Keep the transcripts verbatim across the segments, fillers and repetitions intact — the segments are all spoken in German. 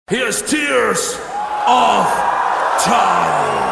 Here's Tears of Time.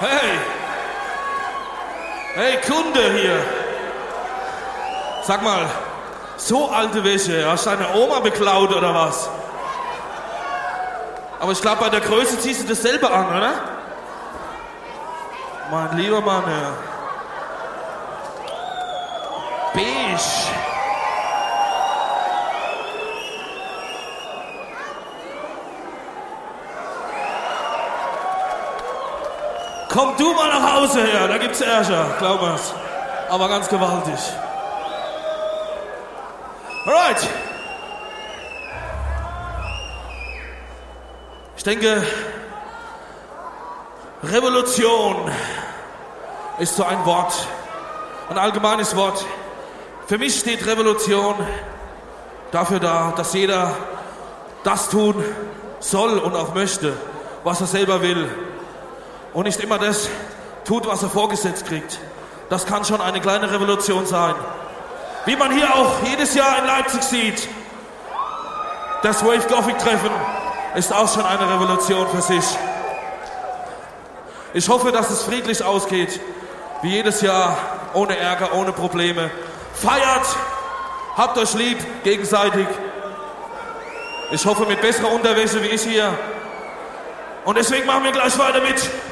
Hey! Hey, Kunde hier! Sag mal, so alte Wäsche, hast du deine Oma beklaut oder was? Aber ich glaube, bei der Größe ziehst du das selber an, oder? Mein lieber Mann, ja. Beige. Komm du mal nach Hause her, da gibt's Ärger, glaub mir's. Aber ganz gewaltig. Alright. Ich denke, Revolution ist so ein Wort, ein allgemeines Wort. Für mich steht Revolution dafür da, dass jeder das tun soll und auch möchte, was er selber will. Und nicht immer das tut, was er vorgesetzt kriegt. Das kann schon eine kleine Revolution sein. Wie man hier auch jedes Jahr in Leipzig sieht. Das Wave Gothic Treffen ist auch schon eine Revolution für sich. Ich hoffe, dass es friedlich ausgeht. Wie jedes Jahr. Ohne Ärger, ohne Probleme. Feiert! Habt euch lieb, gegenseitig. Ich hoffe mit besserer Unterwäsche wie ich hier. Und deswegen machen wir gleich weiter mit